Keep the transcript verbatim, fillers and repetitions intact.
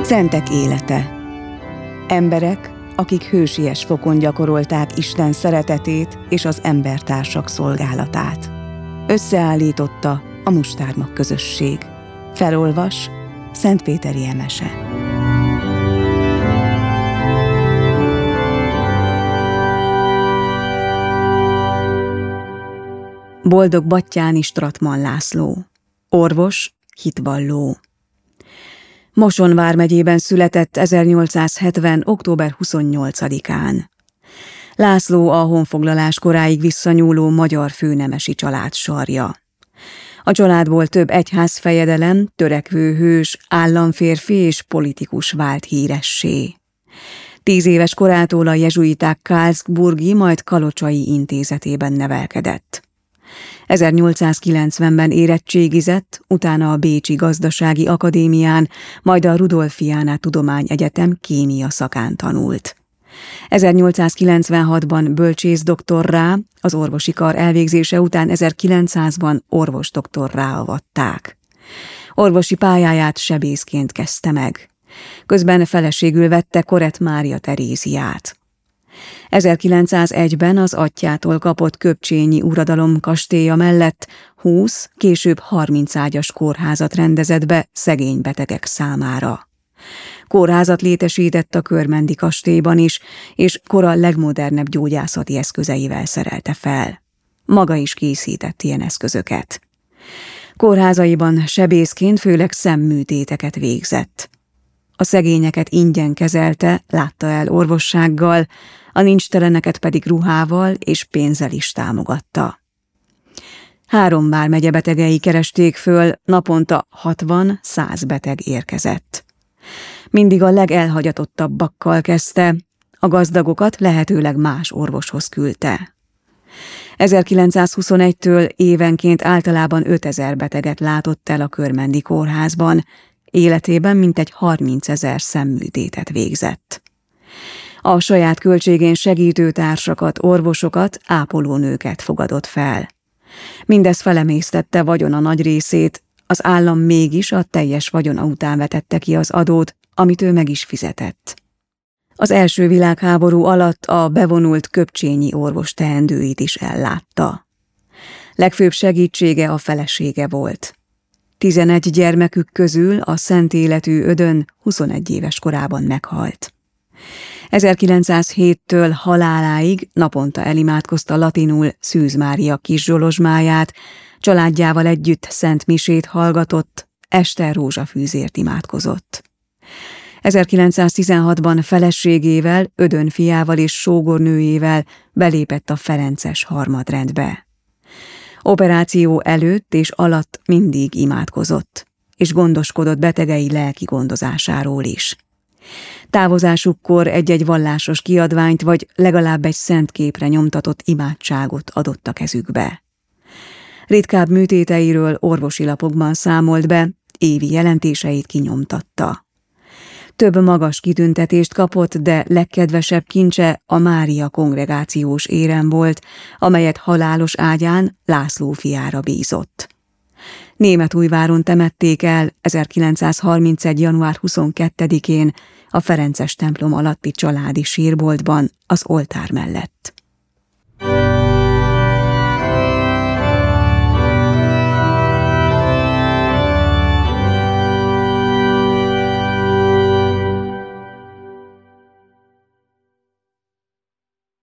Szentek élete. Emberek, akik hősies fokon gyakorolták Isten szeretetét és az embertársak szolgálatát. Összeállította a Mustármag közösség. Felolvas Szentpéteri Emese. Boldog Batthyáni Stratman László. Orvos, hitvalló. Moson vármegyében született ezernyolcszázhetven. október huszonnyolcadikán. László a honfoglalás koráig visszanyúló magyar főnemesi család sarja. A családból több egyházfejedelem, törekvő hős, államférfi és politikus vált híressé. Tíz éves korától a jezsuiták Karlsburgi, majd Kalocsai intézetében nevelkedett. ezernyolcszázkilencvenben érettségizett, utána a Bécsi Gazdasági Akadémián, majd a Rudolfiana Tudományegyetem kémia szakán tanult. ezernyolcszázkilencvenhatban bölcsész-doktorrá, az orvosi kar elvégzése után ezerkilencszázban orvosdoktorrá avatták. Orvosi pályáját sebészként kezdte meg. Közben feleségül vette Korett Mária Teréziát. ezerkilencszázegyben az atyjától kapott köpcsényi uradalom kastélya mellett húsz, később harminc ágyas kórházat rendezett be szegény betegek számára. Kórházat létesített a Körmendi kastélyban is, és kora legmodernebb gyógyászati eszközeivel szerelte fel. Maga is készített ilyen eszközöket. Kórházaiban sebészként főleg szemműtéteket végzett. A szegényeket ingyen kezelte, látta el orvossággal, a nincsteleneket pedig ruhával és pénzzel is támogatta. Három vármegye betegei keresték föl, naponta hatvan-száz beteg érkezett. Mindig a legelhagyatottabbakkal kezdte, a gazdagokat lehetőleg más orvoshoz küldte. ezerkilencszázhuszonegytől évenként általában ötezer beteget látott el a Körmendi kórházban, életében mintegy harmincezer szemműtétet végzett. A saját költségén segítő társakat, orvosokat, ápolónőket fogadott fel. Mindez felemésztette vagyona nagy részét, az állam mégis a teljes vagyona után vetette ki az adót, amit ő meg is fizetett. Az első világháború alatt a bevonult köpcsényi orvos teendőit is ellátta. Legfőbb segítsége a felesége volt. Tizenegy gyermekük közül a szent életű Ödön huszonegy éves korában meghalt. ezerkilencszázhéttől haláláig naponta elimádkozta latinul Szűz Mária kis zsolozsmáját, családjával együtt szent misét hallgatott, este rózsafűzért imádkozott. ezerkilencszáztizenhatban feleségével, Ödön fiával és sógornőjével belépett a ferences harmadrendbe. Operáció előtt és alatt mindig imádkozott, és gondoskodott betegei lelki gondozásáról is. Távozásukkor egy-egy vallásos kiadványt vagy legalább egy szent képre nyomtatott imádságot adott a kezükbe. Ritkább műtéteiről orvosi lapokban számolt be, évi jelentéseit kinyomtatta. Több magas kitüntetést kapott, de legkedvesebb kincse a Mária kongregációs érem volt, amelyet halálos ágyán László fiára bízott. Németújváron temették el ezerkilencszázharmincegy. január huszonkettedikén a ferences templom alatti családi sírboltban az oltár mellett.